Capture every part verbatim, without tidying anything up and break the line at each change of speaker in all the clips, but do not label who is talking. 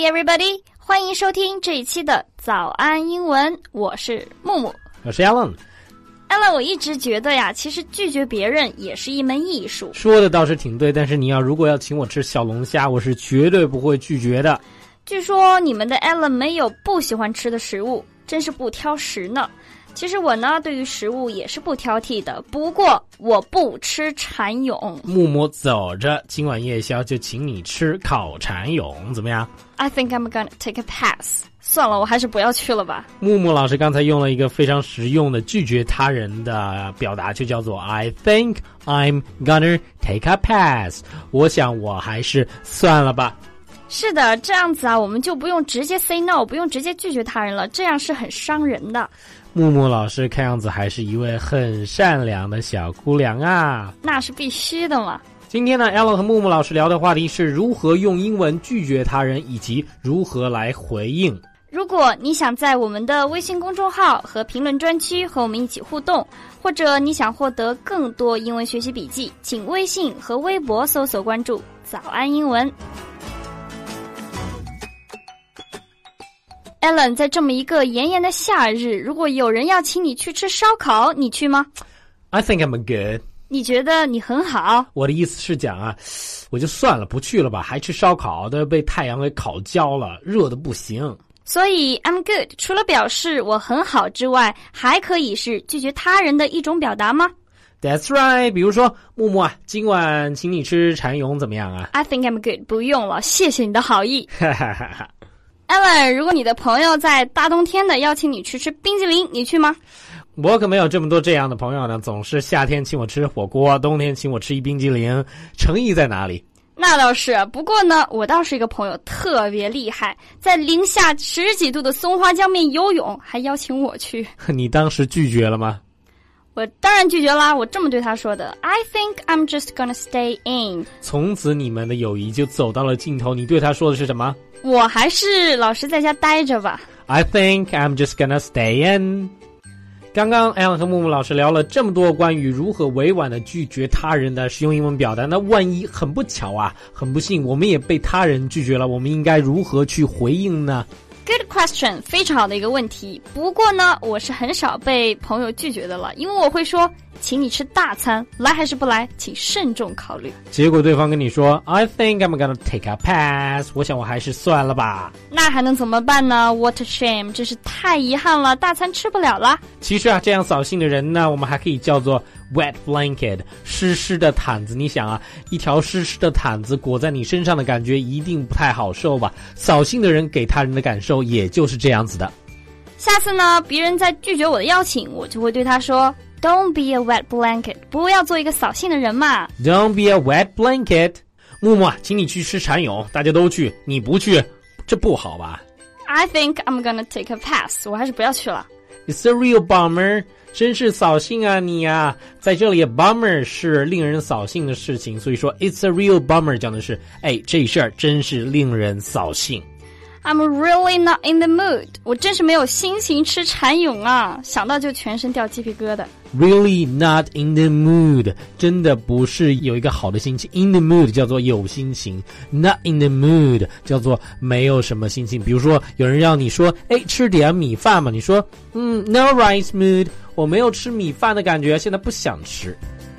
Hey everybody， 欢迎收听这一期的早安英文，我是木木，
我是 Alan。Alan，
我一直觉得呀，其实拒绝别人也是一门艺术。
说的倒是挺对，但是你要如果要请我吃小龙虾，我是绝对不会拒绝的。
据说你们的 Alan 没有不喜欢吃的食物，真是不挑食呢。其实我呢，对于食物也是不挑剔的，不过我不吃蚕蛹。
木木走着，今晚夜宵就请你吃烤蚕蛹，怎么样？
I think I'm gonna take a pass。 算了，我还是不要去了吧。
木木老师刚才用了一个非常实用的拒绝他人的表达，就叫做 I think I'm gonna take a pass。 我想我还是算了吧。
是的，这样子啊，我们就不用直接 say no， 不用直接拒绝他人了，这样是很伤人的。
木木老师看样子还是一位很善良的小姑娘啊。
那是必须的嘛。
今天呢 Alan 和木木老师聊的话题是如何用英文拒绝他人，以及如何来回应。
如果你想在我们的微信公众号和评论专区和我们一起互动，或者你想获得更多英文学习笔记，请微信和微博搜索关注早安英文。Alan， 在这么一个炎炎的夏日，如果有人要请你去吃烧烤，你去吗？
I think I'm good。
你觉得你很好？
我的意思是讲啊，我就算了，不去了吧，还吃烧烤，都被太阳给烤焦了，热得不行。
所以 I'm good 除了表示我很好之外，还可以是拒绝他人的一种表达吗？
That's right。 比如说木木啊，今晚请你吃蚕蛹怎么样啊？
I think I'm good 不用了，谢谢你的好意。Alan， 如果你的朋友在大冬天的邀请你去吃冰淇淋，你去吗？
我可没有这么多这样的朋友呢，总是夏天请我吃火锅，冬天请我吃一冰激凌，诚意在哪里？
那倒是，不过呢，我倒是一个朋友特别厉害，在零下十几度的松花江面游泳，还邀请我去。
你当时拒绝了吗？
我当然拒绝啦，我这么对他说的 I think I'm just gonna stay in。 从
此你们的友谊就走到了尽头，你对他说的是什么？
我还是老实在家待着吧。
I think I'm just gonna stay in。 刚刚 Alan 和木木老师聊了这么多关于如何委婉的拒绝他人的实用英文表达，那万一很不巧啊，很不幸我们也被他人拒绝了，我们应该如何去回应呢？
Good question， 非常好的一个问题。不过呢，我是很少被朋友拒绝的了，因为我会说请你吃大餐，来还是不来请慎重考虑。
结果对方跟你说 I think I'm gonna take a pass， 我想我还是算了吧。
那还能怎么办呢？ What a shame， 真是太遗憾了，大餐吃不了了。
其实啊，这样扫兴的人呢，我们还可以叫做 wet blanket， 湿湿的毯子。你想啊，一条湿湿的毯子裹在你身上的感觉一定不太好受吧？扫兴的人给他人的感受也就是这样子的。
下次呢，别人在拒绝我的邀请，我就会对他说 Don't be a wet blanket， 不要做一个扫兴的人嘛。
Don't be a wet blanket。 木木啊，请你去吃蚕蛹，大家都去，你不去，这不好吧？
I think I'm gonna take a pass， 我还是不要去了。
It's a real bummer， 真是扫兴啊你啊。在这里 bummer 是令人扫兴的事情，所以说 It's a real bummer 讲的是哎，这事儿真是令人扫兴。
I'm really not in the mood， 我真是没有心情吃蚕蛹啊，想到就全身掉鸡皮疙瘩。
Really not in the mood， 真的不是有一个好的心情。 In the mood 叫做有心情， Not in the mood 叫做没有什么心情。比如说有人让你说哎，吃点米饭嘛，你说嗯 No rice mood， 我没有吃米饭的感觉，现在不想吃。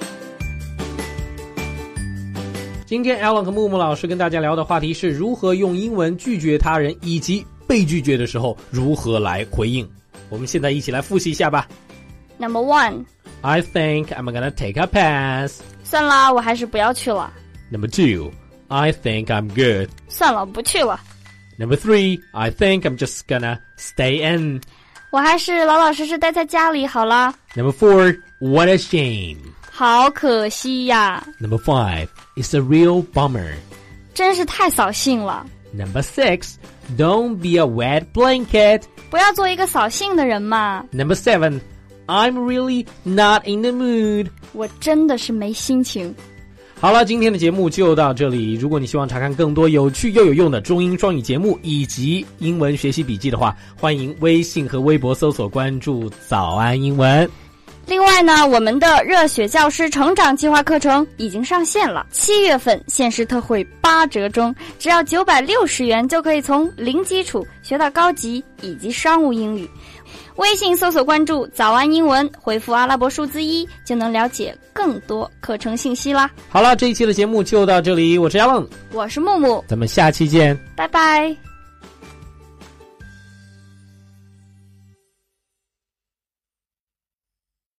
今天 Alan 和木木老师跟大家聊的话题是如何用英文拒绝他人，以及被拒绝的时候如何来回应。我们现在一起来复习一下吧。
Number one，
I think I'm gonna take a pass。
算了，我还是不要去了。
Number two， I think I'm good。
算了，不去了。
Number three， I think I'm just gonna stay in。
我还是老老实实待在家里好了。
Number four， What a shame。
好可惜呀。
Number five， It's a real bummer。
真是太扫兴了。
Number six， Don't be a wet blanket。
不要做一个扫兴的人嘛。
Number seven， I'm really not in the mood。
我真的是没心情。
好了，今天的节目就到这里。如果你希望查看更多有趣又有用的中英双语节目以及英文学习笔记的话，欢迎微信和微博搜索关注早安英文。
另外呢，我们的热血教师成长计划课程已经上线了，七月份限时特惠八折中，只要九百六十元就可以从零基础学到高级以及商务英语。微信搜索关注早安英文，回复阿拉伯数字一就能了解更多课程信息啦。
好了，这一期的节目就到这里，我是 Alan，
我是木木，
咱们下期见，
拜拜。